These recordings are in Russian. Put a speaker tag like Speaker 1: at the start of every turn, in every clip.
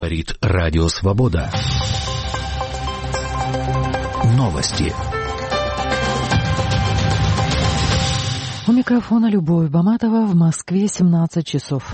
Speaker 1: Говорит Радио Свобода. Новости.
Speaker 2: У микрофона Любовь Баматова. В Москве 17 часов.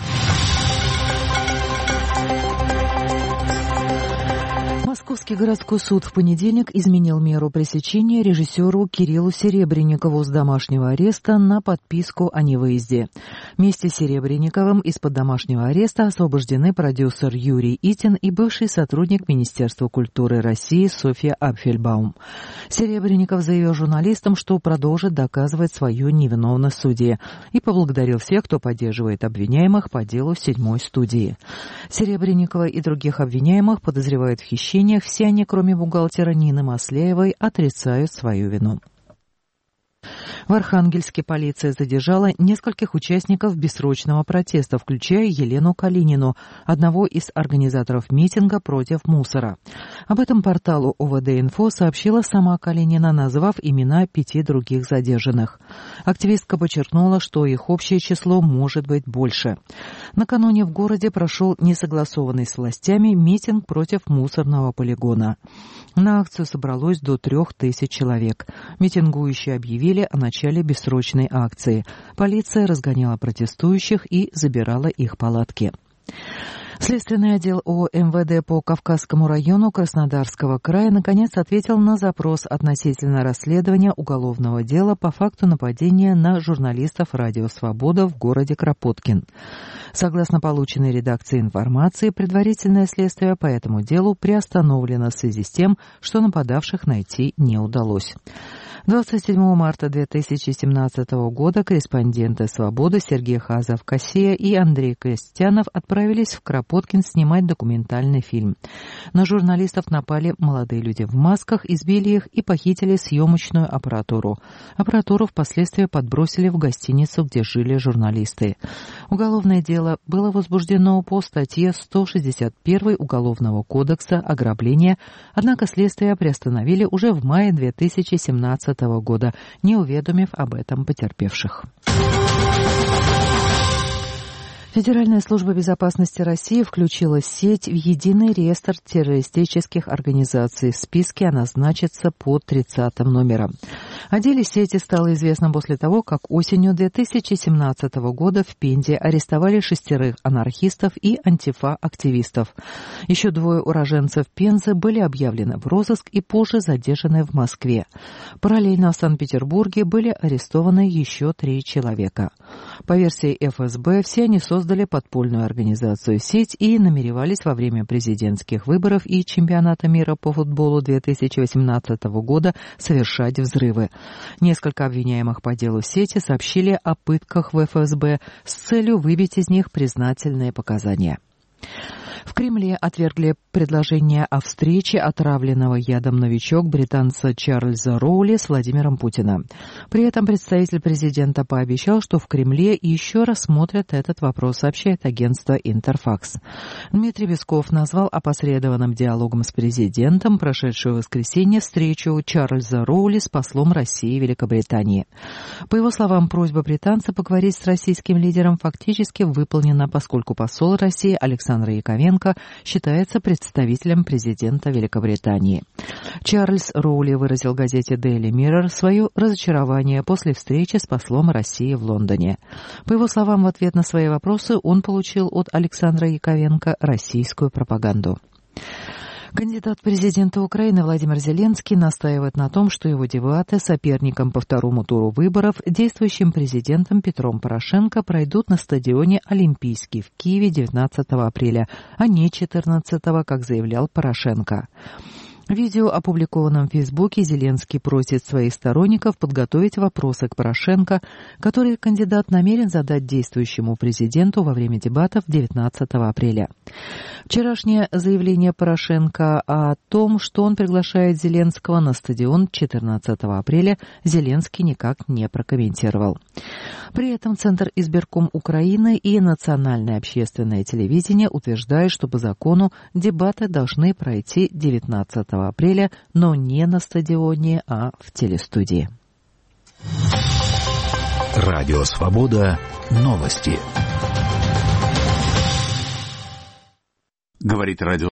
Speaker 2: Московский городской суд в понедельник изменил меру пресечения режиссеру Кириллу Серебренникову с домашнего ареста на подписку о невыезде. Вместе с Серебренниковым из-под домашнего ареста освобождены продюсер Юрий Итин и бывший сотрудник Министерства культуры России Софья Апфельбаум. Серебренников заявил журналистам, что продолжит доказывать свою невиновность в суде, и поблагодарил всех, кто поддерживает обвиняемых по делу 7-й студии. Серебренникова и других обвиняемых подозревают в хищениях. Все они, кроме бухгалтера Нины Масляевой, отрицают свою вину. В Архангельске полиция задержала нескольких участников бессрочного протеста, включая Елену Калинину, одного из организаторов митинга против мусора. Об этом порталу ОВД-Инфо сообщила сама Калинина, назвав имена 5 других задержанных. Активистка подчеркнула, что их общее число может быть больше. Накануне в городе прошел несогласованный с властями митинг против мусорного полигона. На акцию собралось до 3000 человек. Митингующие объявили о начале бессрочной акции. Полиция разгоняла протестующих и забирала их палатки. Следственный отдел ОМВД по Кавказскому району Краснодарского края наконец ответил на запрос относительно расследования уголовного дела по факту нападения на журналистов «Радио Свобода» в городе Кропоткин. Согласно полученной редакции информации, предварительное следствие по этому делу приостановлено в связи с тем, что нападавших найти не удалось. 27 марта 2017 года корреспонденты «Свободы» Сергей Хазов-Кассия и Андрей Костянов отправились в Кропоткин снимать документальный фильм. На журналистов напали молодые люди в масках, избили их и похитили съемочную аппаратуру. Аппаратуру впоследствии подбросили в гостиницу, где жили журналисты. Уголовное дело было возбуждено по статье 161 Уголовного кодекса «Ограбление», однако следствие приостановили уже в мае 2017 года, не уведомив об этом потерпевших. Федеральная служба безопасности России включила сеть в единый реестр террористических организаций. В списке она значится под 30-м номером. О деле сети стало известно после того, как осенью 2017 года в Пензе арестовали 6 анархистов и антифа-активистов. Еще 2 уроженцев Пензы были объявлены в розыск и позже задержаны в Москве. Параллельно в Санкт-Петербурге были арестованы еще 3 человека. По версии ФСБ, все они создали подпольную организацию «Сеть» и намеревались во время президентских выборов и чемпионата мира по футболу 2018 года совершать взрывы. Несколько обвиняемых по делу «Сети» сообщили о пытках в ФСБ с целью выбить из них признательные показания. В Кремле отвергли предложение о встрече отравленного ядом новичок британца Чарльза Роули с Владимиром Путиным. При этом представитель президента пообещал, что в Кремле еще рассмотрят этот вопрос, сообщает агентство «Интерфакс». Дмитрий Песков назвал опосредованным диалогом с президентом прошедшую в воскресенье встречу Чарльза Роули с послом России в Великобритании. По его словам, просьба британца поговорить с российским лидером фактически выполнена, поскольку посол России Александр Яковенко считается представителем президента Великобритании. Чарльз Роули выразил газете Daily Mirror свое разочарование после встречи с послом России в Лондоне. По его словам, в ответ на свои вопросы он получил от Александра Яковенко российскую пропаганду. Кандидат в президенты Украины Владимир Зеленский настаивает на том, что его дебаты с соперником по второму туру выборов, действующим президентом Петром Порошенко, пройдут на стадионе «Олимпийский» в Киеве 19 апреля, а не 14-го, как заявлял Порошенко. В видео, опубликованном в Фейсбуке, Зеленский просит своих сторонников подготовить вопросы к Порошенко, которые кандидат намерен задать действующему президенту во время дебатов 19 апреля. Вчерашнее заявление Порошенко о том, что он приглашает Зеленского на стадион 14 апреля, Зеленский никак не прокомментировал. При этом Центр избирком Украины и Национальное общественное телевидение утверждают, что по закону дебаты должны пройти 19 апреля, но не на стадионе, а в телестудии.
Speaker 1: Радио Свобода. Новости.
Speaker 3: говорит радио